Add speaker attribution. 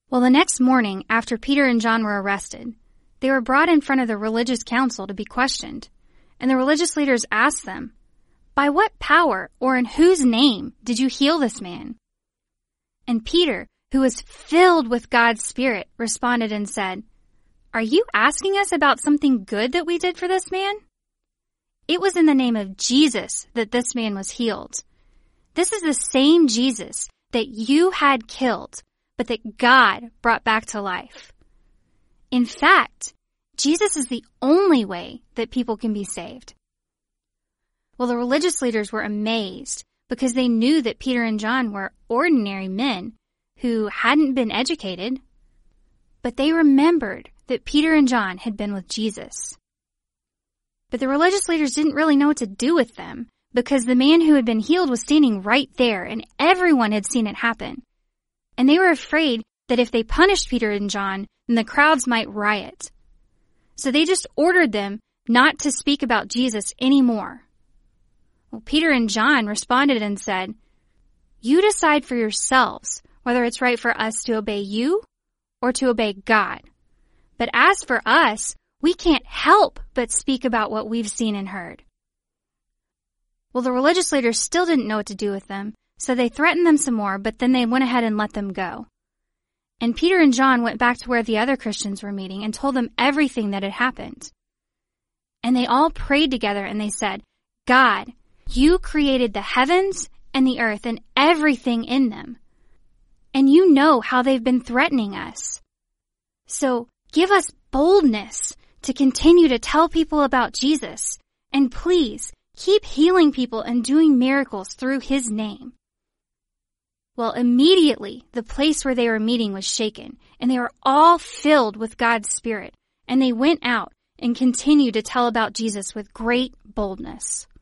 Speaker 1: Well, the next morning, after Peter and John were arrested, they were brought in front of the religious council to be questioned, and the religious leaders asked them, "By what power or in whose name did you heal this man?" And Peter, who was filled with God's Spirit, responded and said, "Are you asking us about something good that we did for this man? It was in the name of Jesus that this man was healed. This is the same Jesus that you had killed, but that God brought back to life. In fact, Jesus is the only way that people can be saved." Well, the religious leaders were amazed because they knew that Peter and John were ordinary men who hadn't been educated, but they remembered that Peter and John had been with Jesus. But the religious leaders didn't really know what to do with them because the man who had been healed was standing right there and everyone had seen it happen. And they were afraid that if they punished Peter and John, then the crowds might riot. So they just ordered them not to speak about Jesus anymore. Well, Peter and John responded and said, "You decide for yourselves whether it's right for us to obey you or to obey God. But as for us, we can't help but speak about what we've seen and heard." Well, the religious leaders still didn't know what to do with them, so they threatened them some more, but then they went ahead and let them go. And Peter and John went back to where the other Christians were meeting and told them everything that had happened. And they all prayed together and they said, "God, you created the heavens and the earth and everything in them. And you know how they've been threatening us. So give us boldness to continue to tell people about Jesus. And please keep healing people and doing miracles through his name." Well, immediately the place where they were meeting was shaken, and they were all filled with God's Spirit, and they went out and continued to tell about Jesus with great boldness.